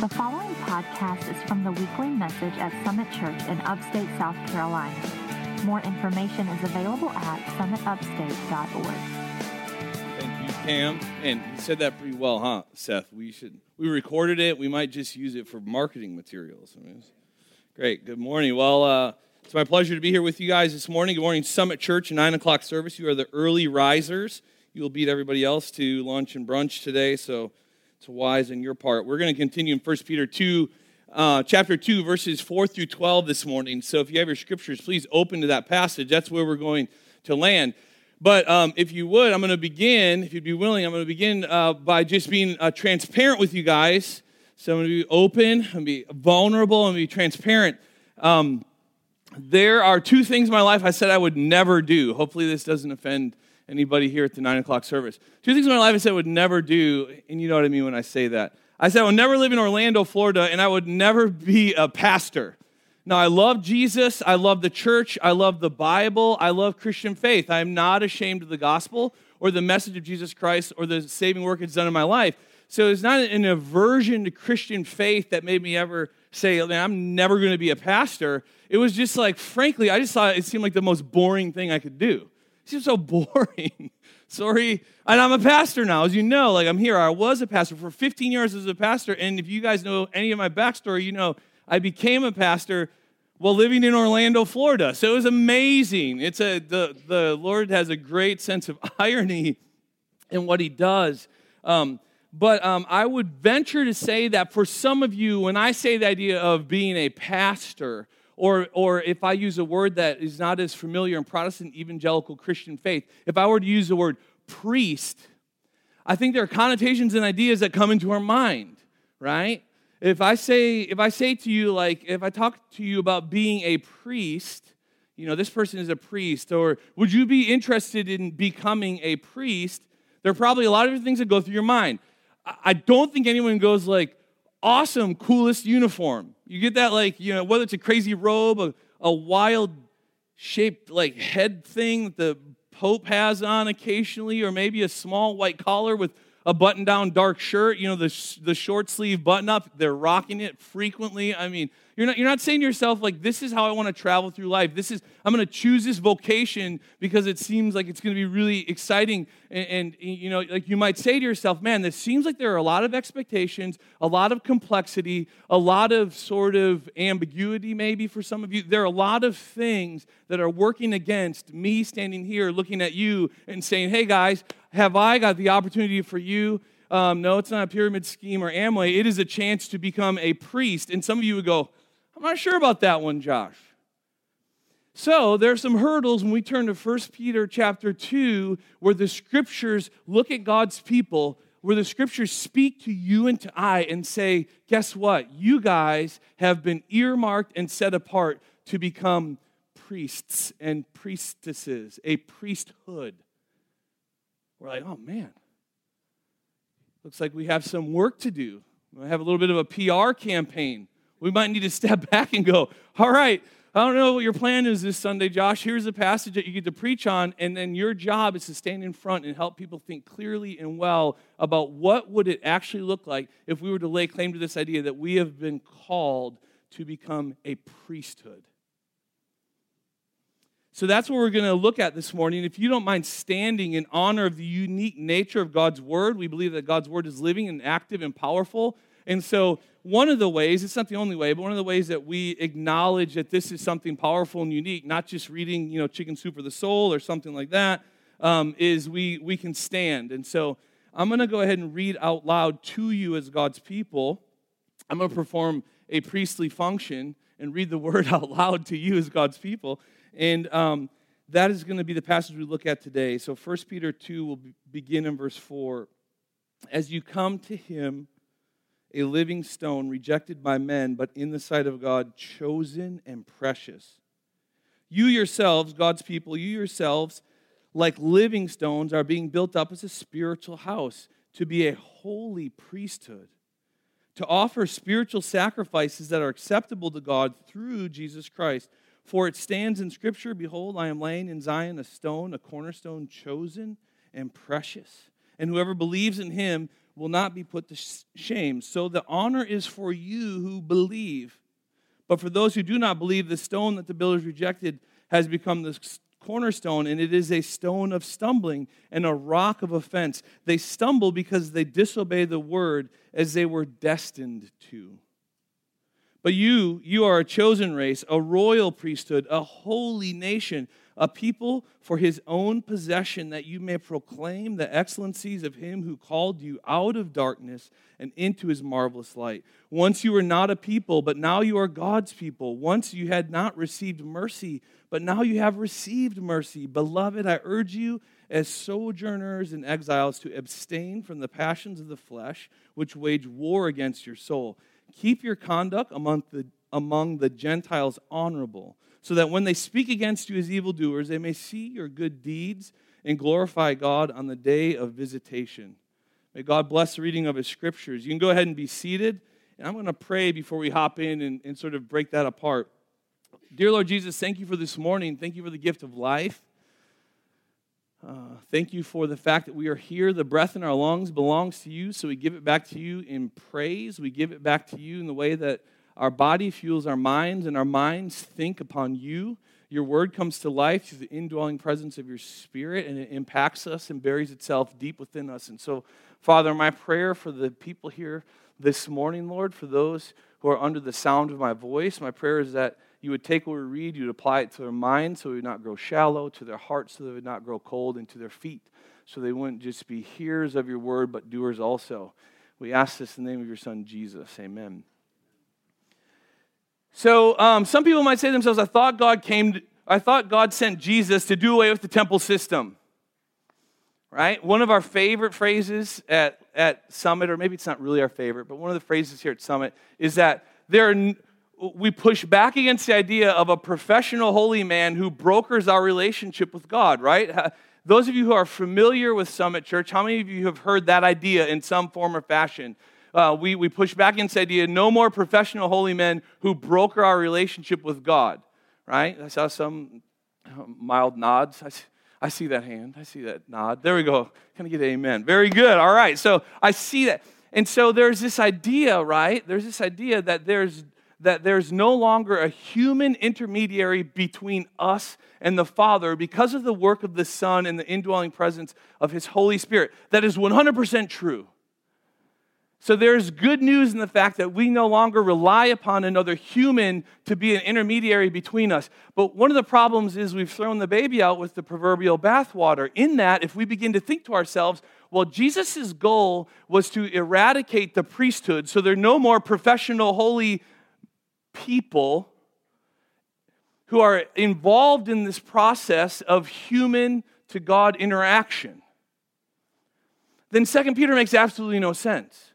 The following podcast is from the weekly message at Summit Church in upstate South Carolina. More information is available at summitupstate.org. Thank you, Cam. And you said that pretty well, huh, Seth? We recorded it. We might just use it for marketing materials. Great. Good morning. Well, it's my pleasure to be here with you guys this morning. Good morning, Summit Church, 9 o'clock service. You are the early risers. You will beat everybody else to lunch and brunch today, so it's wise on your part. We're going to continue in 1 Peter 2, chapter 2, verses 4 through 12 this morning. So if you have your scriptures, please open to that passage. That's where we're going to land. But if you would, I'm going to begin, if you'd be willing, I'm going to begin by just being transparent with you guys. So I'm going to be open, I'm going to be vulnerable, and be transparent. There are two things in my life I said I would never do. Hopefully this doesn't offend anybody here at the 9 o'clock service. Two things in my life I said I would never do, and you know what I mean when I say that. I said I would never live in Orlando, Florida, and I would never be a pastor. Now, I love Jesus, I love the church, I love the Bible, I love Christian faith. I am not ashamed of the gospel or the message of Jesus Christ or the saving work it's done in my life. So it's not an aversion to Christian faith that made me ever say, man, I'm never going to be a pastor. It was just like, frankly, I just thought it seemed like the most boring thing I could do. It seems so boring. Sorry. And I'm a pastor now, as you know. Like, I'm here. I was a pastor for 15 years as a pastor. And if you guys know any of my backstory, you know I became a pastor while living in Orlando, Florida. So it was amazing. The Lord has a great sense of irony in what he does. But I would venture to say that for some of you, when I say the idea of being a pastor, or if I use a word that is not as familiar in Protestant evangelical Christian faith, if I were to use the word priest, I think there are connotations and ideas that come into our mind, right? If I say to you, like, if I talk to you about being a priest, you know, this person is a priest, or would you be interested in becoming a priest? There are probably a lot of different things that go through your mind. I don't think anyone goes like, awesome, coolest uniform. You get that, like, you know, whether it's a crazy robe, a wild-shaped, like, head thing that the Pope has on occasionally, or maybe a small white collar with a button-down dark shirt, you know, the short sleeve button-up. They're rocking it frequently. I mean, you're not saying to yourself, like, this is how I want to travel through life. I'm going to choose this vocation because it seems like it's going to be really exciting. And, you know, like, you might say to yourself, man, this seems like there are a lot of expectations, a lot of complexity, a lot of sort of ambiguity maybe for some of you. There are a lot of things that are working against me standing here looking at you and saying, hey, guys, have I got the opportunity for you? No, it's not a pyramid scheme or Amway. It is a chance to become a priest. And some of you would go, I'm not sure about that one, Josh. So there are some hurdles when we turn to 1 Peter chapter 2, where the scriptures look at God's people, where the scriptures speak to you and to I and say, guess what? You guys have been earmarked and set apart to become priests and priestesses, a priesthood. We're like, oh man, looks like we have some work to do. We have a little bit of a PR campaign. We might need to step back and go, all right, I don't know what your plan is this Sunday, Josh. Here's a passage that you get to preach on, and then your job is to stand in front and help people think clearly and well about what would it actually look like if we were to lay claim to this idea that we have been called to become a priesthood. So that's what we're going to look at this morning. If you don't mind standing in honor of the unique nature of God's Word, we believe that God's Word is living and active and powerful. And so one of the ways, it's not the only way, but one of the ways that we acknowledge that this is something powerful and unique, not just reading, you know, Chicken Soup for the Soul or something like that, is we can stand. And so I'm going to go ahead and read out loud to you as God's people. I'm going to perform a priestly function and read the Word out loud to you as God's people. And that is going to be the passage we look at today. So 1 Peter 2 will begin in verse 4. As you come to him, a living stone rejected by men, but in the sight of God, chosen and precious. You yourselves, God's people, you yourselves, like living stones, are being built up as a spiritual house to be a holy priesthood, to offer spiritual sacrifices that are acceptable to God through Jesus Christ. For it stands in Scripture, behold, I am laying in Zion a stone, a cornerstone chosen and precious. And whoever believes in him will not be put to shame. So the honor is for you who believe. But for those who do not believe, the stone that the builders rejected has become the cornerstone, and it is a stone of stumbling and a rock of offense. They stumble because they disobey the word as they were destined to. But you are a chosen race, a royal priesthood, a holy nation, a people for his own possession, that you may proclaim the excellencies of him who called you out of darkness and into his marvelous light. Once you were not a people, but now you are God's people. Once you had not received mercy, but now you have received mercy. Beloved, I urge you as sojourners and exiles to abstain from the passions of the flesh, which wage war against your soul. Keep your conduct among the Gentiles honorable, so that when they speak against you as evildoers, they may see your good deeds and glorify God on the day of visitation. May God bless the reading of his scriptures. You can go ahead and be seated, and I'm going to pray before we hop in and sort of break that apart. Dear Lord Jesus, thank you for this morning. Thank you for the gift of life. Thank you for the fact that we are here. The breath in our lungs belongs to you, so we give it back to you in praise. We give it back to you in the way that our body fuels our minds, and our minds think upon you. Your word comes to life through the indwelling presence of your Spirit, and it impacts us and buries itself deep within us. And so, Father, my prayer for the people here this morning, Lord, for those who are under the sound of my voice, my prayer is that you would take what we read, you would apply it to their minds so it would not grow shallow, to their hearts so they would not grow cold, and to their feet so they wouldn't just be hearers of your word, but doers also. We ask this in the name of your Son, Jesus. Amen. So some people might say to themselves, I thought God sent Jesus to do away with the temple system. Right? One of our favorite phrases at Summit, or maybe it's not really our favorite, but one of the phrases here at Summit is that we push back against the idea of a professional holy man who brokers our relationship with God, right? Those of you who are familiar with Summit Church, how many of you have heard that idea in some form or fashion? We push back against the idea, no more professional holy men who broker our relationship with God, right? I saw some mild nods. I see that hand. I see that nod. There we go. Can I get an amen? Very good. All right. So I see that. And so there's this idea, right? There's this idea that there's no longer a human intermediary between us and the Father because of the work of the Son and the indwelling presence of his Holy Spirit. That is 100% true. So there's good news in the fact that we no longer rely upon another human to be an intermediary between us. But one of the problems is we've thrown the baby out with the proverbial bathwater. In that, if we begin to think to ourselves, well, Jesus' goal was to eradicate the priesthood, so there are no more professional holy people who are involved in this process of human to God interaction, then 2 Peter makes absolutely no sense.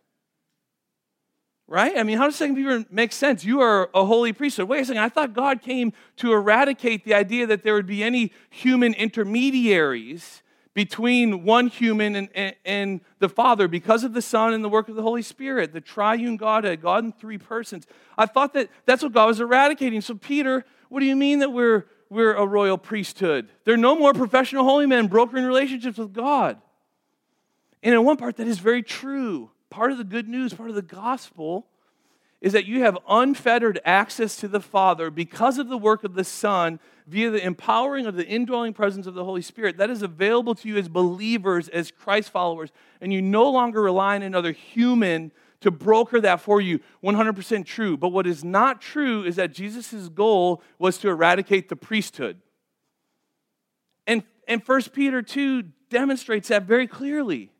Right? I mean, how does 2 Peter make sense? You are a holy priesthood. Wait a second, I thought God came to eradicate the idea that there would be any human intermediaries between one human and the Father because of the Son and the work of the Holy Spirit, the triune Godhead, God in three persons. I thought that's what God was eradicating. So Peter, what do you mean that we're a royal priesthood? There are no more professional holy men brokering relationships with God. And in one part, that is very true. Part of the good news, part of the gospel, is that you have unfettered access to the Father because of the work of the Son via the empowering of the indwelling presence of the Holy Spirit. That is available to you as believers, as Christ followers, and you no longer rely on another human to broker that for you. 100% true. But what is not true is that Jesus' goal was to eradicate the priesthood. And 1 Peter 2 demonstrates that very clearly.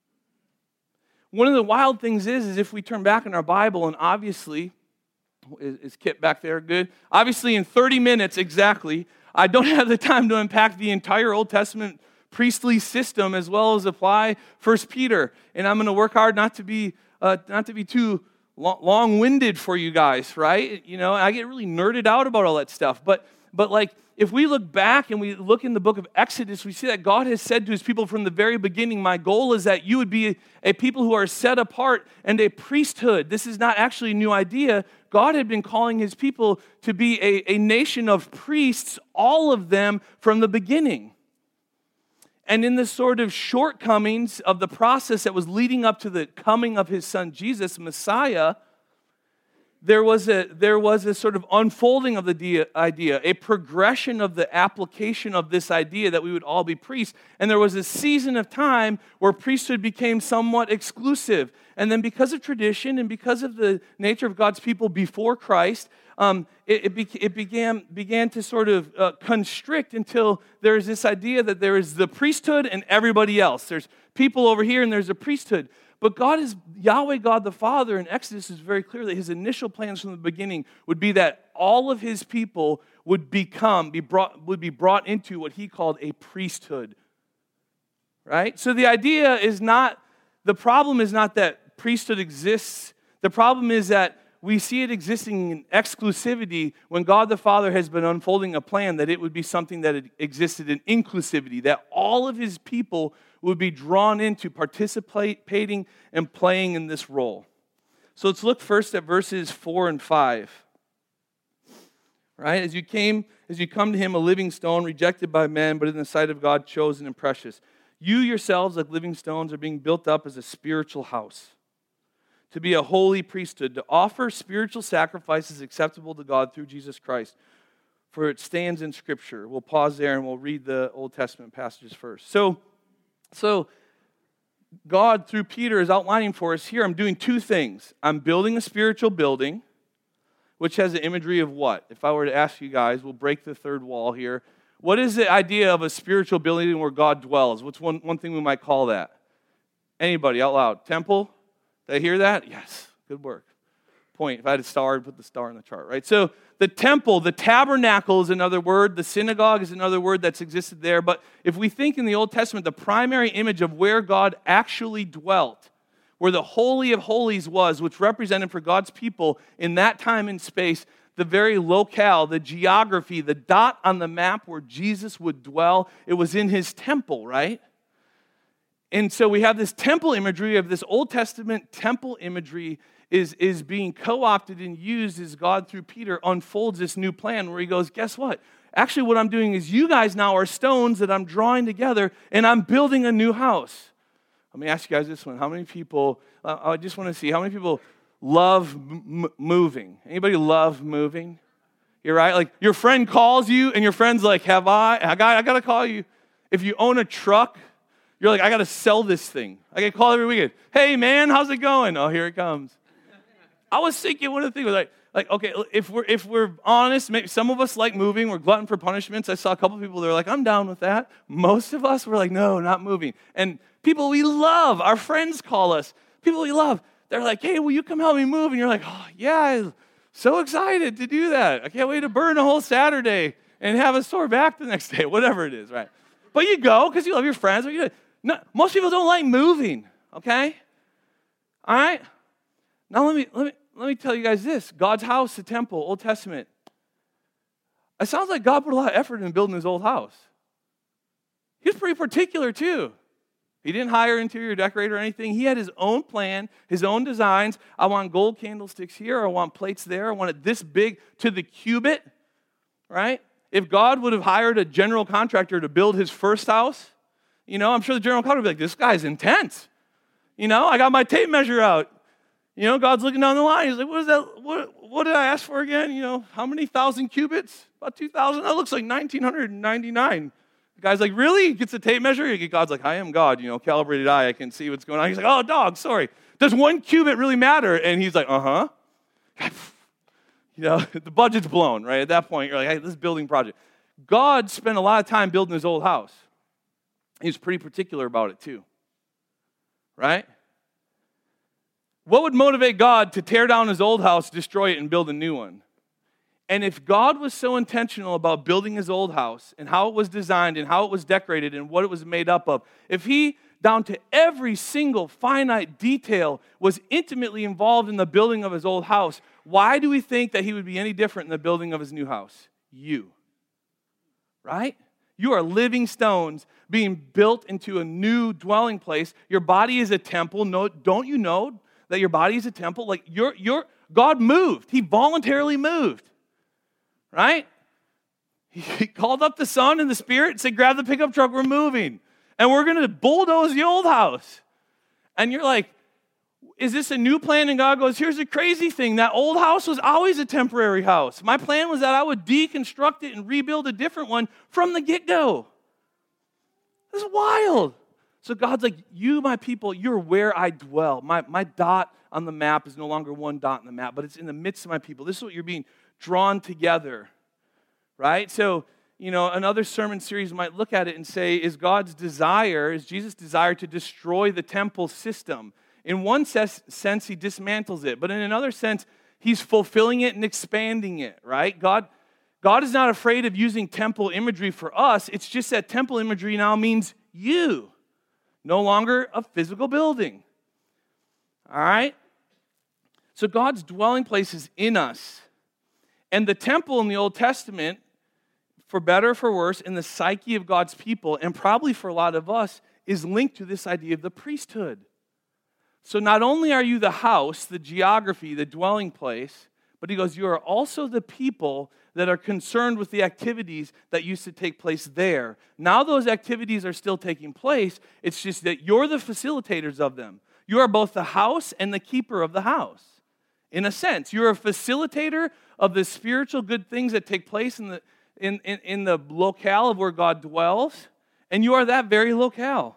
One of the wild things is if we turn back in our Bible, and obviously, is Kit back there good? Obviously, in 30 minutes exactly, I don't have the time to unpack the entire Old Testament priestly system as well as apply 1 Peter. And I'm going to work hard not to be too long-winded for you guys, right? You know, I get really nerded out about all that stuff. But like, if we look back and we look in the book of Exodus, we see that God has said to his people from the very beginning, my goal is that you would be a people who are set apart and a priesthood. This is not actually a new idea. God had been calling his people to be a nation of priests, all of them from the beginning. And in the sort of shortcomings of the process that was leading up to the coming of his son Jesus, Messiah, there was a sort of unfolding of the idea, a progression of the application of this idea that we would all be priests. And there was a season of time where priesthood became somewhat exclusive. And then because of tradition and because of the nature of God's people before Christ, it began to sort of constrict until there's this idea that there is the priesthood and everybody else. There's people over here and there's a priesthood. But Yahweh God the Father in Exodus is very clear that his initial plans from the beginning would be that all of his people would be brought into what he called a priesthood. Right? So the problem is not that priesthood exists. The problem is that we see it existing in exclusivity when God the Father has been unfolding a plan that it would be something that existed in inclusivity, that all of his people would be drawn into participating and playing in this role. So let's look first at verses 4 and 5. Right? As you come to him, a living stone, rejected by men, but in the sight of God, chosen and precious. You yourselves, like living stones, are being built up as a spiritual house, to be a holy priesthood, to offer spiritual sacrifices acceptable to God through Jesus Christ. For it stands in Scripture. We'll pause there and we'll read the Old Testament passages first. So God, through Peter, is outlining for us here, I'm doing two things. I'm building a spiritual building, which has the imagery of what? If I were to ask you guys, we'll break the third wall here. What is the idea of a spiritual building where God dwells? What's one thing we might call that? Anybody, out loud. Temple? Did I hear that? Yes. Good work. Point. If I had a star, I'd put the star in the chart, right? So the temple, the tabernacle is another word. The synagogue is another word that's existed there. But if we think in the Old Testament, the primary image of where God actually dwelt, where the Holy of Holies was, which represented for God's people in that time and space, the very locale, the geography, the dot on the map where Jesus would dwell, it was in his temple, right? And so we have this temple imagery of this Old Testament temple imagery is being co-opted and used as God, through Peter, unfolds this new plan where he goes, guess what? Actually, what I'm doing is you guys now are stones that I'm drawing together, and I'm building a new house. Let me ask you guys this one. How many people, I just want to see, how many people love moving? Anybody love moving? You're right? Like your friend calls you, and your friend's like, I got to call you. If you own a truck, you're like, I got to sell this thing. I get called every weekend. Hey, man, how's it going? Oh, here it comes. I was thinking one of the things was like, okay, if we're honest, maybe some of us like moving. We're glutton for punishments. I saw a couple people that were like, I'm down with that. Most of us were like, no, not moving. And people we love, our friends call us, people we love, they're like, hey, will you come help me move? And you're like, oh, yeah, I'm so excited to do that. I can't wait to burn a whole Saturday and have a sore back the next day, whatever it is, right? But you go because you love your friends. No, most people don't like moving, okay? All right? Now let me tell you guys this. God's house, the temple, Old Testament. It sounds like God put a lot of effort in building his old house. He was pretty particular too. He didn't hire an interior decorator or anything. He had his own plan, his own designs. I want gold candlesticks here. I want plates there. I want it this big to the cubit, right? If God would have hired a general contractor to build his first house, I'm sure the general contractor would be like, this guy's intense. I got my tape measure out. God's looking down the line. He's like, what is that? What did I ask for again? How many thousand cubits? About 2,000? That looks like 1,999. The guy's like, really? He gets a tape measure? God's like, I am God. Calibrated eye. I can see what's going on. He's like, oh, dog, sorry. Does 1 cubit really matter? And he's like, uh-huh. The budget's blown, right? At that point, you're like, hey, this is a building project. God spent a lot of time building his old house. He was pretty particular about it too, right? What would motivate God to tear down his old house, destroy it, and build a new one? And if God was so intentional about building his old house and how it was designed and how it was decorated and what it was made up of, if he, down to every single finite detail, was intimately involved in the building of his old house, why do we think that he would be any different in the building of his new house? You. Right? You are living stones being built into a new dwelling place. Your body is a temple. No, don't you know that your body is a temple? Like God moved. He voluntarily moved. Right? He called up the Son and the Spirit and said, grab the pickup truck, we're moving. and we're going to bulldoze the old house. And you're like, is this a new plan? And God goes, here's the crazy thing. That old house was always a temporary house. My plan was that I would deconstruct it and rebuild a different one from the get-go. This is wild. So God's like, you, my people, you're where I dwell. My dot on the map is no longer one dot on the map, but it's in the midst of my people. This is what you're being drawn together, right? So, another sermon series might look at it and say, is Jesus' desire to destroy the temple system? In one sense, he dismantles it, but in another sense, he's fulfilling it and expanding it, right? God is not afraid of using temple imagery for us. It's just that temple imagery now means you, no longer a physical building. All right? So God's dwelling place is in us. And the temple in the Old Testament, for better or for worse, in the psyche of God's people, and probably for a lot of us, is linked to this idea of the priesthood. So not only are you the house, the geography, the dwelling place, but he goes, you are also the people that are concerned with the activities that used to take place there. Now those activities are still taking place. It's just that you're the facilitators of them. You are both the house and the keeper of the house. In a sense, you're a facilitator of the spiritual good things that take place in the locale of where God dwells, and you are that very locale.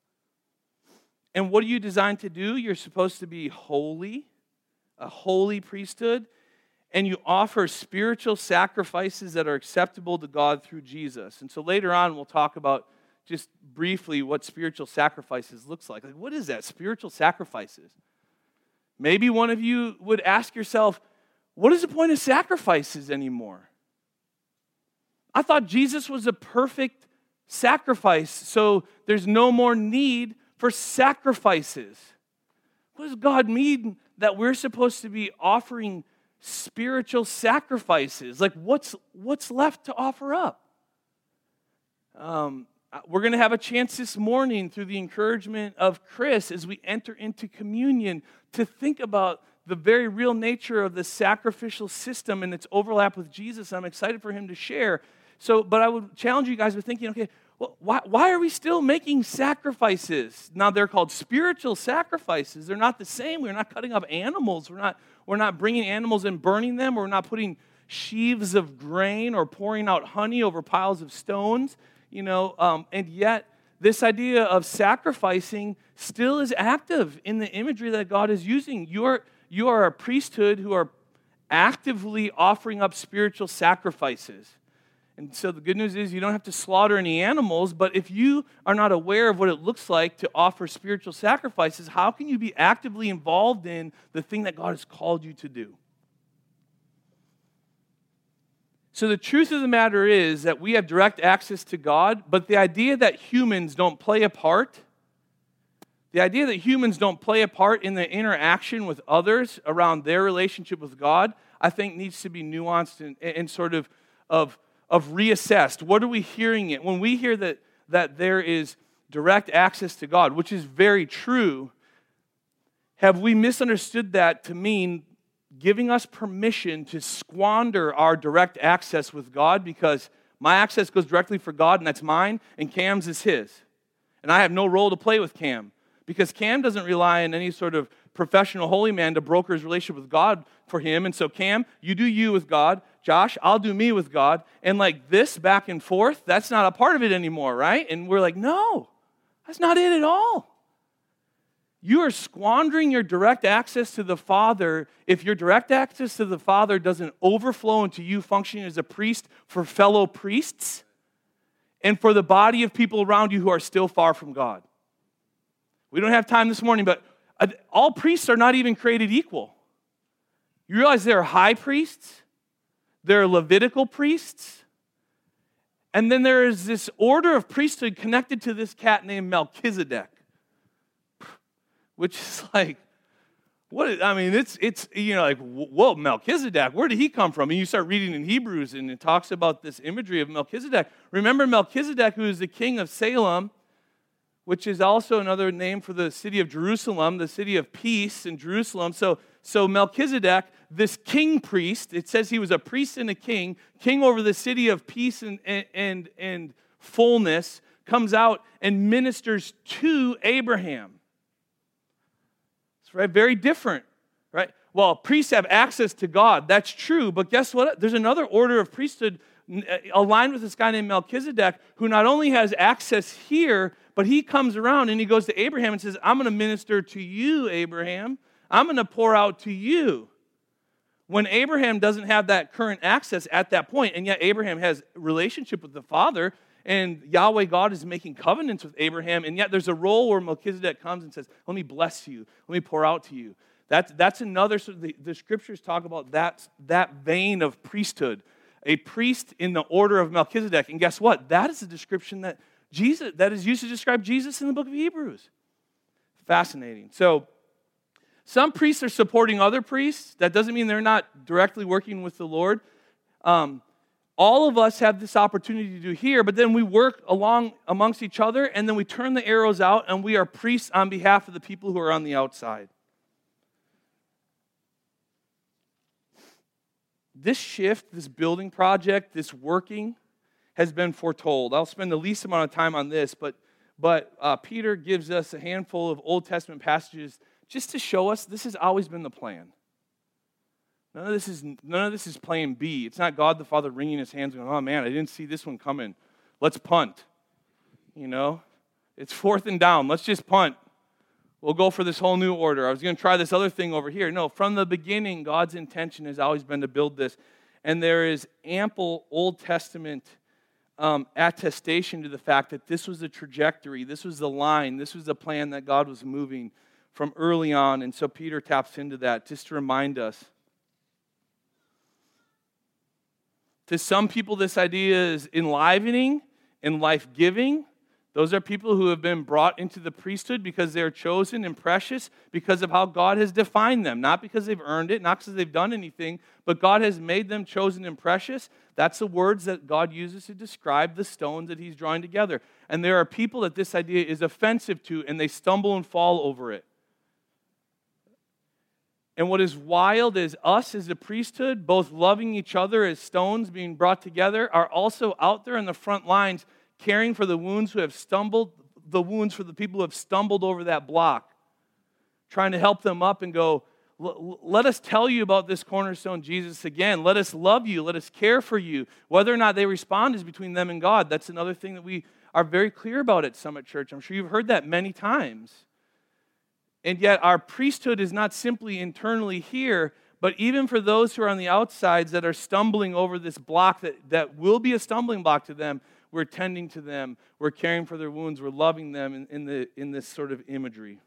And what are you designed to do? You're supposed to be holy, a holy priesthood, and you offer spiritual sacrifices that are acceptable to God through Jesus. And so later on, we'll talk about just briefly what spiritual sacrifices looks like. Like, what is that, spiritual sacrifices? Maybe one of you would ask yourself, what is the point of sacrifices anymore? I thought Jesus was a perfect sacrifice, so there's no more need for sacrifices. What does God mean that we're supposed to be offering spiritual sacrifices? Like, what's left to offer up? We're going to have a chance this morning through the encouragement of Chris as we enter into communion to think about the very real nature of the sacrificial system and its overlap with Jesus. I'm excited for him to share. But I would challenge you guys with thinking, okay, well, why are we still making sacrifices? Now, they're called spiritual sacrifices. They're not the same. We're not cutting up animals. We're not bringing animals and burning them. We're not putting sheaves of grain or pouring out honey over piles of stones. And yet, this idea of sacrificing still is active in the imagery that God is using. You are a priesthood who are actively offering up spiritual sacrifices. And so the good news is you don't have to slaughter any animals, but if you are not aware of what it looks like to offer spiritual sacrifices, how can you be actively involved in the thing that God has called you to do? So the truth of the matter is that we have direct access to God, but the idea that humans don't play a part, in the interaction with others around their relationship with God, I think needs to be nuanced and sort of reassessed. What are we hearing it? When we hear that there is direct access to God, which is very true, have we misunderstood that to mean giving us permission to squander our direct access with God because my access goes directly for God and that's mine and Cam's is his. And I have no role to play with Cam because Cam doesn't rely on any sort of professional holy man to broker his relationship with God for him. And so Cam, you do you with God. Josh, I'll do me with God. And like this back and forth, that's not a part of it anymore, right? And we're like, no, that's not it at all. You are squandering your direct access to the Father if your direct access to the Father doesn't overflow into you functioning as a priest for fellow priests and for the body of people around you who are still far from God. We don't have time this morning, but all priests are not even created equal. You realize there are high priests, there are Levitical priests, and then there is this order of priesthood connected to this cat named Melchizedek. Which is like, it's like, whoa, Melchizedek, where did he come from? And you start reading in Hebrews, and it talks about this imagery of Melchizedek. Remember Melchizedek, who is the king of Salem, which is also another name for the city of Jerusalem, the city of peace in Jerusalem. So Melchizedek, this king priest, it says he was a priest and a king over the city of peace and fullness, comes out and ministers to Abraham. It's right, very different, right? Well, priests have access to God. That's true, but guess what? There's another order of priesthood aligned with this guy named Melchizedek, who not only has access here, but he comes around and he goes to Abraham and says, I'm going to minister to you, Abraham. I'm going to pour out to you. When Abraham doesn't have that current access at that point, and yet Abraham has a relationship with the Father, and Yahweh God is making covenants with Abraham, and yet there's a role where Melchizedek comes and says, let me bless you, let me pour out to you. That's another, so the scriptures talk about that vein of priesthood, a priest in the order of Melchizedek. And guess what? That is a description that is used to describe Jesus in the book of Hebrews. Fascinating. So, some priests are supporting other priests. That doesn't mean they're not directly working with the Lord. All of us have this opportunity to do here, but then we work along amongst each other, and then we turn the arrows out, and we are priests on behalf of the people who are on the outside. This shift, this building project, this working, has been foretold. I'll spend the least amount of time on this, but Peter gives us a handful of Old Testament passages just to show us this has always been the plan. None of this is plan B. It's not God the Father wringing his hands and going, oh man, I didn't see this one coming. Let's punt. It's 4th and down. Let's just punt. We'll go for this whole new order. I was going to try this other thing over here. No, from the beginning, God's intention has always been to build this. And there is ample Old Testament attestation to the fact that this was the trajectory, this was the line, this was the plan that God was moving from early on. And so Peter taps into that just to remind us. To some people, this idea is enlivening and life-giving. Those are people who have been brought into the priesthood because they're chosen and precious because of how God has defined them. Not because they've earned it, not because they've done anything, but God has made them chosen and precious. That's the words that God uses to describe the stones that he's drawing together. And there are people that this idea is offensive to, and they stumble and fall over it. And what is wild is us as a priesthood, both loving each other as stones being brought together, are also out there in the front lines caring for the wounds who have stumbled, the wounds for the people who have stumbled over that block, trying to help them up and go, let us tell you about this cornerstone, Jesus, again. Let us love you. Let us care for you. Whether or not they respond is between them and God. That's another thing that we are very clear about at Summit Church. I'm sure you've heard that many times. And yet our priesthood is not simply internally here, but even for those who are on the outsides that are stumbling over this block that will be a stumbling block to them, we're tending to them, we're caring for their wounds, we're loving them in this sort of imagery.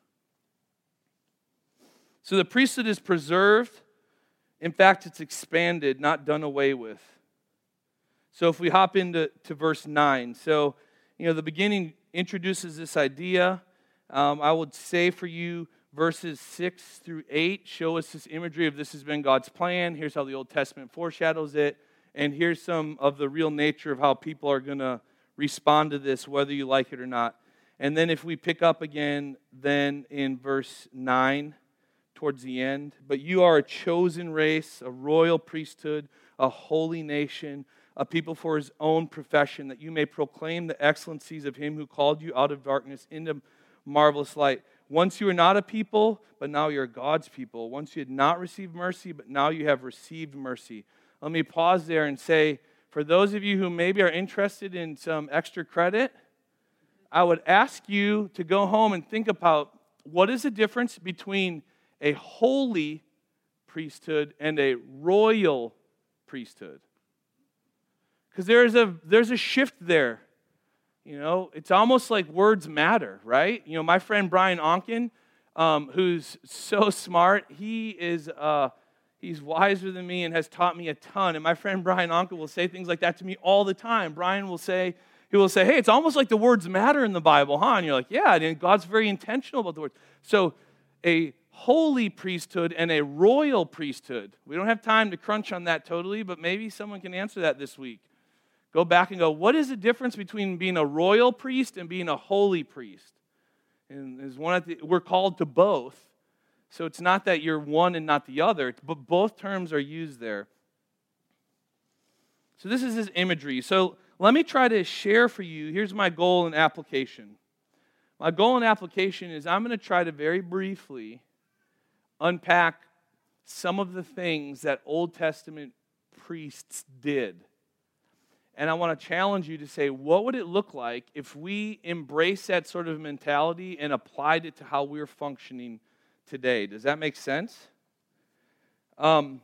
So the priesthood is preserved. In fact, it's expanded, not done away with. So if we hop into verse 9. So, the beginning introduces this idea. I would say for you, verses 6 through 8 show us this imagery of this has been God's plan. Here's how the Old Testament foreshadows it. And here's some of the real nature of how people are going to respond to this, whether you like it or not. And then if we pick up again, then in verse 9, towards the end. But you are a chosen race, a royal priesthood, a holy nation, a people for his own profession, that you may proclaim the excellencies of him who called you out of darkness into marvelous light. Once you were not a people, but now you're God's people. Once you had not received mercy, but now you have received mercy. Let me pause there and say, for those of you who maybe are interested in some extra credit, I would ask you to go home and think about what is the difference between a holy priesthood and a royal priesthood. Because there's a shift there. It's almost like words matter, right? My friend Brian Onken, who's so smart, he's wiser than me and has taught me a ton. And my friend Brian Onken will say things like that to me all the time. Brian will say, hey, it's almost like the words matter in the Bible, huh? And you're like, yeah, and God's very intentional about the words. So a holy priesthood and a royal priesthood. We don't have time to crunch on that totally, but maybe someone can answer that this week. Go back and go, what is the difference between being a royal priest and being a holy priest? And we're called to both. So it's not that you're one and not the other, but both terms are used there. So this is his imagery. So let me try to share for you. Here's my goal and application. My goal and application is I'm going to try to very briefly unpack some of the things that Old Testament priests did. And I want to challenge you to say, what would it look like if we embraced that sort of mentality and applied it to how we're functioning today? Does that make sense? The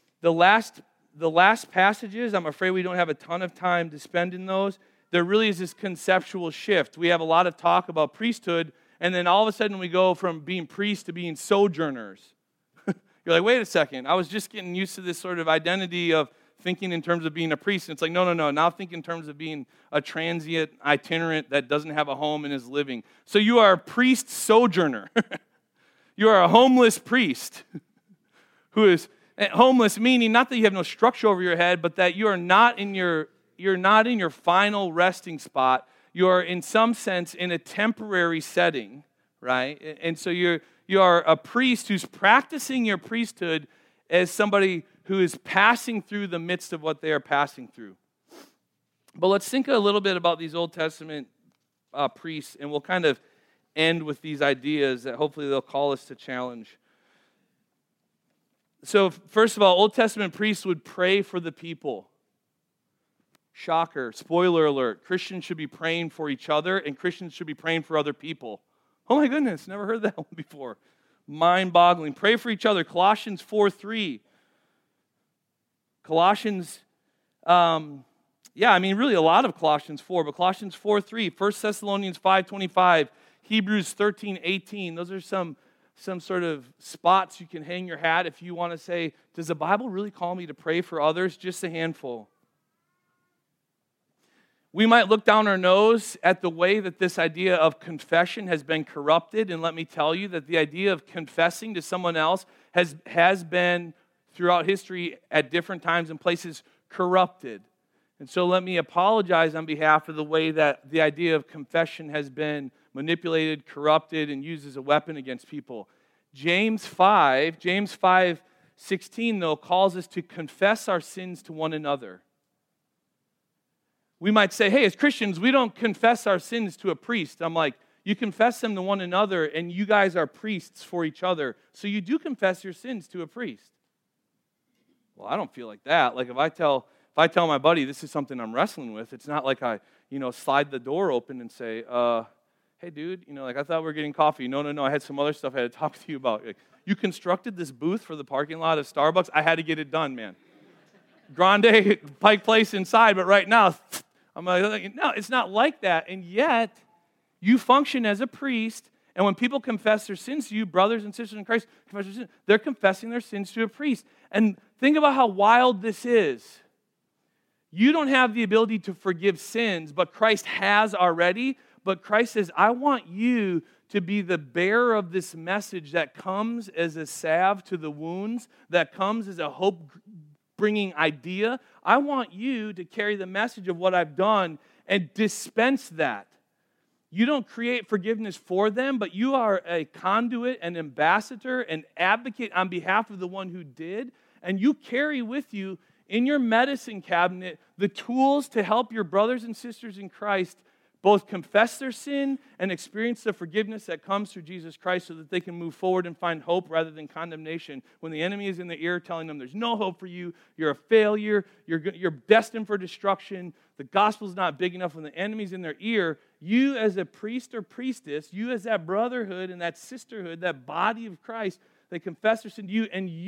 last passages, I'm afraid we don't have a ton of time to spend in those. There really is this conceptual shift. We have a lot of talk about priesthood, and then all of a sudden we go from being priests to being sojourners. You're like, wait a second, I was just getting used to this sort of identity of thinking in terms of being a priest. And it's like, no. Now think in terms of being a transient itinerant that doesn't have a home and is living. So you are a priest sojourner. You are a homeless priest who is homeless, meaning not that you have no structure over your head, but that you're not in your final resting spot. You're in some sense in a temporary setting, right? And so you are a priest who's practicing your priesthood as somebody who is passing through the midst of what they are passing through. But let's think a little bit about these Old Testament priests, and we'll kind of end with these ideas that hopefully they'll call us to challenge. So first of all, Old Testament priests would pray for the people. Shocker, spoiler alert, Christians should be praying for each other, and Christians should be praying for other people. Oh my goodness, never heard that one before. Mind-boggling. Pray for each other. Colossians 4:3. Colossians, really a lot of Colossians 4, but Colossians 4:3, 1 Thessalonians 5:25, Hebrews 13:18. Those are some sort of spots you can hang your hat if you want to say, does the Bible really call me to pray for others? Just a handful. We might look down our nose at the way that this idea of confession has been corrupted, and let me tell you that the idea of confessing to someone else has been, throughout history, at different times and places, corrupted. And so let me apologize on behalf of the way that the idea of confession has been manipulated, corrupted, and used as a weapon against people. James 5:16, though, calls us to confess our sins to one another. We might say, hey, as Christians, we don't confess our sins to a priest. I'm like, you confess them to one another, and you guys are priests for each other. So you do confess your sins to a priest. Well, I don't feel like that. Like if I tell my buddy this is something I'm wrestling with, it's not like I, slide the door open and say, hey, dude, I thought we were getting coffee. No, I had some other stuff I had to talk to you about. Like, you constructed this booth for the parking lot of Starbucks. I had to get it done, man. Grande Pike Place inside, but right now, I'm like, no, it's not like that. And yet, you function as a priest, and when people confess their sins to you, brothers and sisters in Christ, confess their sins, they're confessing their sins to a priest. And think about how wild this is. You don't have the ability to forgive sins, but Christ has already. But Christ says, I want you to be the bearer of this message that comes as a salve to the wounds, that comes as a hope-bringing idea. I want you to carry the message of what I've done and dispense that. You don't create forgiveness for them, but you are a conduit, an ambassador, an advocate on behalf of the one who did, and you carry with you in your medicine cabinet the tools to help your brothers and sisters in Christ both confess their sin and experience the forgiveness that comes through Jesus Christ so that they can move forward and find hope rather than condemnation. When the enemy is in the ear telling them there's no hope for you, you're a failure, you're destined for destruction, the gospel's not big enough, when the enemy's in their ear, you as a priest or priestess, you as that brotherhood and that sisterhood, that body of Christ, they confess their sin to you, and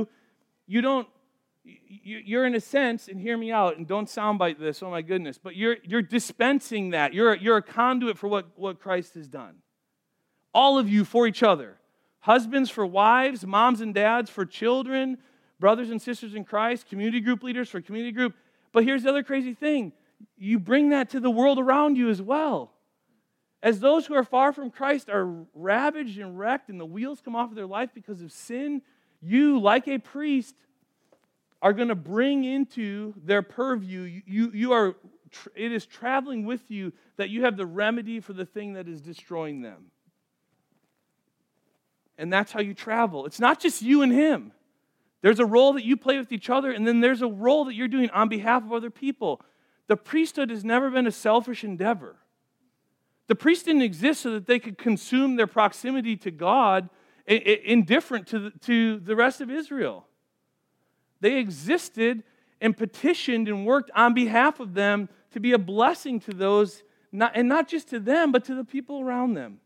you're in a sense, and hear me out, and don't soundbite this, oh my goodness, but you're dispensing that. You're a conduit for what Christ has done. All of you for each other. Husbands for wives, moms and dads for children, brothers and sisters in Christ, community group leaders for community group. But here's the other crazy thing. You bring that to the world around you as well. As those who are far from Christ are ravaged and wrecked and the wheels come off of their life because of sin, you, like a priest, are going to bring into their purview, it is traveling with you that you have the remedy for the thing that is destroying them. And that's how you travel. It's not just you and him. There's a role that you play with each other, and then there's a role that you're doing on behalf of other people. The priesthood has never been a selfish endeavor. The priests didn't exist so that they could consume their proximity to God indifferent to the rest of Israel. They existed and petitioned and worked on behalf of them to be a blessing to those, and not just to them, but to the people around them.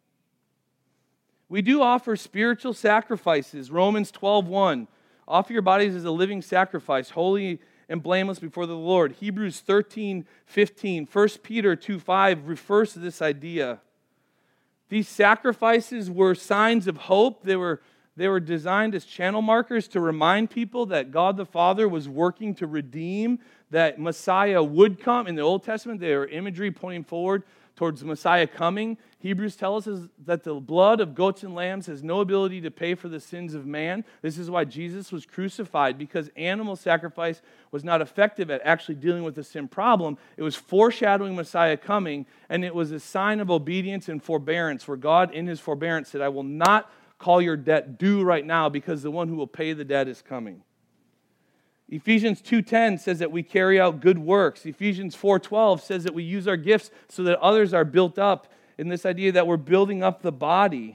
We do offer spiritual sacrifices. Romans 12:1. Offer your bodies as a living sacrifice, holy and blameless before the Lord. Hebrews 13:15. 1 Peter 2:5 refers to this idea. These sacrifices were signs of hope. They were designed as channel markers to remind people that God the Father was working to redeem, that Messiah would come. In the Old Testament, they were imagery pointing forward towards Messiah coming. Hebrews tells us that the blood of goats and lambs has no ability to pay for the sins of man. This is why Jesus was crucified, because animal sacrifice was not effective at actually dealing with the sin problem. It was foreshadowing Messiah coming, and it was a sign of obedience and forbearance, where God in his forbearance said, I will not call your debt due right now because the one who will pay the debt is coming. Ephesians 2:10 says that we carry out good works. Ephesians 4:12 says that we use our gifts so that others are built up, in this idea that we're building up the body.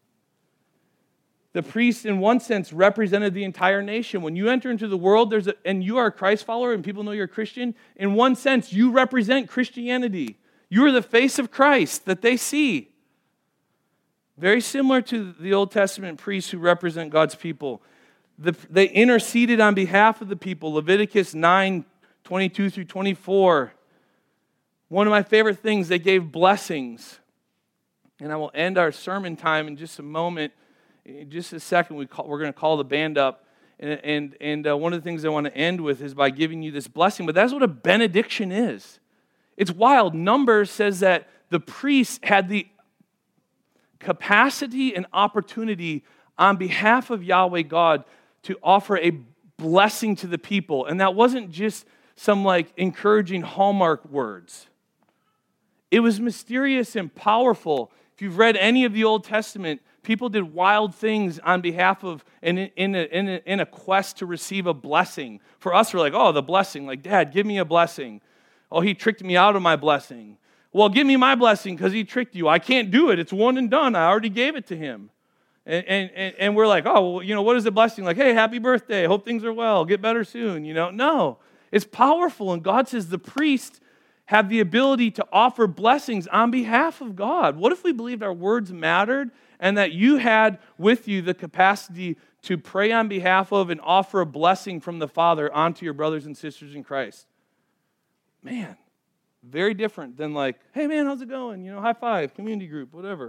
The priests, in one sense, represented the entire nation. When you enter into the world and you are a Christ follower and people know you're a Christian, in one sense, you represent Christianity. You are the face of Christ that they see. Very similar to the Old Testament priests who represent God's people. They interceded on behalf of the people. Leviticus 9:22 through 24. One of my favorite things, they gave blessings. And I will end our sermon time in just a moment. In just a second, we're going to call the band up. And one of the things I want to end with is by giving you this blessing. But that's what a benediction is. It's wild. Numbers says that the priests had the capacity and opportunity on behalf of Yahweh God to offer a blessing to the people. And that wasn't just some encouraging hallmark words. It was mysterious and powerful. If you've read any of the Old Testament, people did wild things on behalf of, and in a quest to receive a blessing. For us, we're like, oh, the blessing. Dad, give me a blessing. Oh, he tricked me out of my blessing. Well, give me my blessing because he tricked you. I can't do it. It's one and done. I already gave it to him. And we're like, oh, well, what is the blessing? Hey, happy birthday. Hope things are well. Get better soon. No. It's powerful. And God says the priests have the ability to offer blessings on behalf of God. What if we believed our words mattered and that you had with you the capacity to pray on behalf of and offer a blessing from the Father onto your brothers and sisters in Christ? Man, very different than hey man, how's it going? High five, community group, whatever.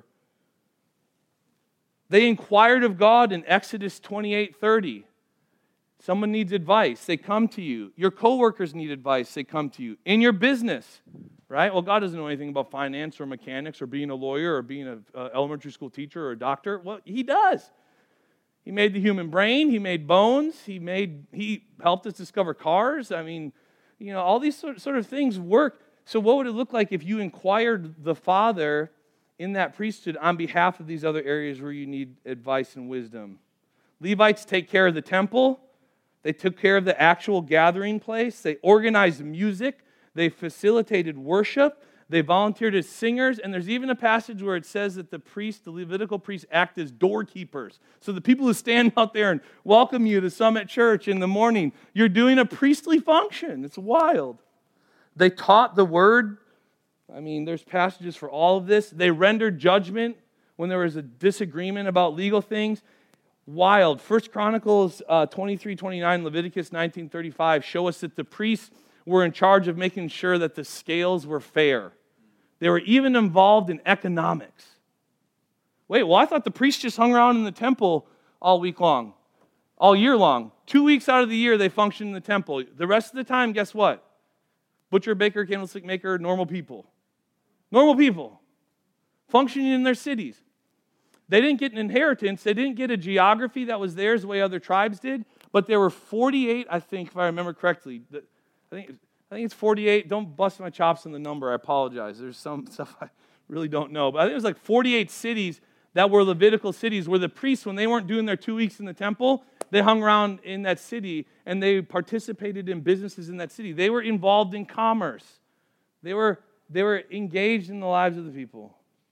They inquired of God in Exodus 28:30. Someone needs advice, they come to you. Your coworkers need advice, they come to you. In your business, right? Well, God doesn't know anything about finance or mechanics or being a lawyer or being an elementary school teacher or a doctor. Well, he does. He made the human brain, he made bones, he helped us discover cars. All these sort of things work. So what would it look like if you inquired the Father in that priesthood on behalf of these other areas where you need advice and wisdom? Levites take care of the temple. They took care of the actual gathering place. They organized music. They facilitated worship. They volunteered as singers. And there's even a passage where it says that the Levitical priests act as doorkeepers. So the people who stand out there and welcome you to Summit Church in the morning, you're doing a priestly function. It's wild. They taught the word. There's passages for all of this. They rendered judgment when there was a disagreement about legal things. Wild. 1 Chronicles 23:29, Leviticus 19:35 show us that the priests were in charge of making sure that the scales were fair. They were even involved in economics. Wait, well, I thought the priests just hung around in the temple all week long, all year long. 2 weeks out of the year, they functioned in the temple. The rest of the time, guess what? Butcher, baker, candlestick maker, normal people. Normal people functioning in their cities. They didn't get an inheritance. They didn't get a geography that was theirs the way other tribes did. But there were 48, I think, if I remember correctly. I think it's 48. Don't bust my chops on the number. I apologize. There's some stuff I really don't know. But I think it was 48 cities that were Levitical cities where the priests, when they weren't doing their 2 weeks in the temple, they hung around in that city and they participated in businesses in that city. They were involved in commerce. They were engaged in the lives of the people.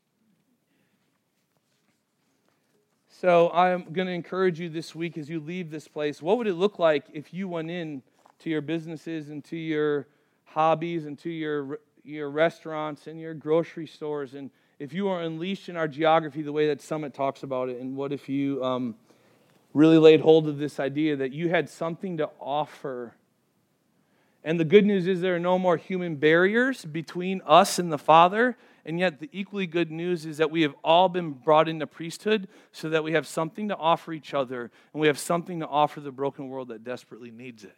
So I'm going to encourage you this week as you leave this place, what would it look like if you went in to your businesses and to your hobbies and to your restaurants and your grocery stores, and if you are unleashed in our geography the way that Summit talks about it, and what if you really laid hold of this idea that you had something to offer. And the good news is there are no more human barriers between us and the Father. And yet the equally good news is that we have all been brought into priesthood so that we have something to offer each other, and we have something to offer the broken world that desperately needs it.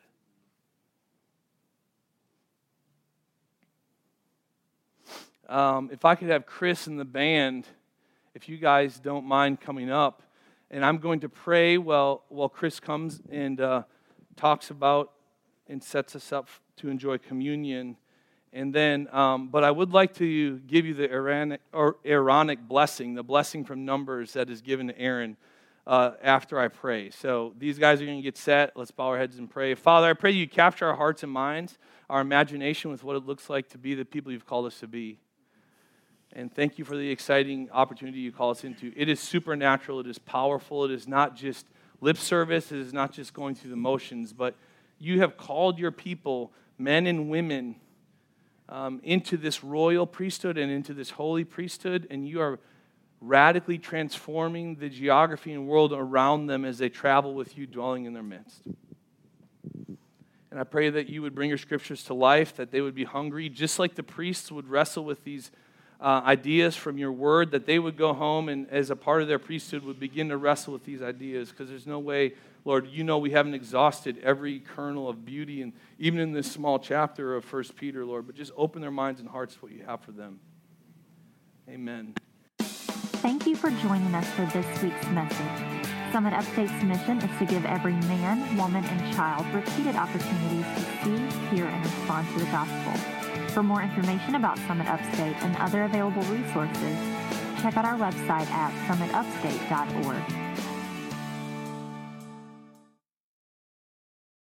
If I could have Chris and the band, if you guys don't mind coming up, and I'm going to pray while Chris comes and talks about and sets us up to enjoy communion. And then, but I would like to give you the Aaronic blessing, the blessing from Numbers that is given to Aaron after I pray. So these guys are going to get set. Let's bow our heads and pray. Father, I pray you capture our hearts and minds, our imagination with what it looks like to be the people you've called us to be. And thank you for the exciting opportunity you call us into. It is supernatural. It is powerful. It is not just lip service. It is not just going through the motions, but you have called your people, men and women, into this royal priesthood and into this holy priesthood, and you are radically transforming the geography and world around them as they travel with you, dwelling in their midst. And I pray that you would bring your scriptures to life, that they would be hungry, just like the priests would wrestle with these ideas from your word, that they would go home and as a part of their priesthood would begin to wrestle with these ideas, because there's no way, Lord, you know we haven't exhausted every kernel of beauty, and even in this small chapter of 1 Peter, Lord, but just open their minds and hearts to what you have for them. Amen. Thank you for joining us for this week's message. Summit Upstate's mission is to give every man, woman, and child repeated opportunities to see, hear, and respond to the gospel. For more information about Summit Upstate and other available resources, check out our website at summitupstate.org.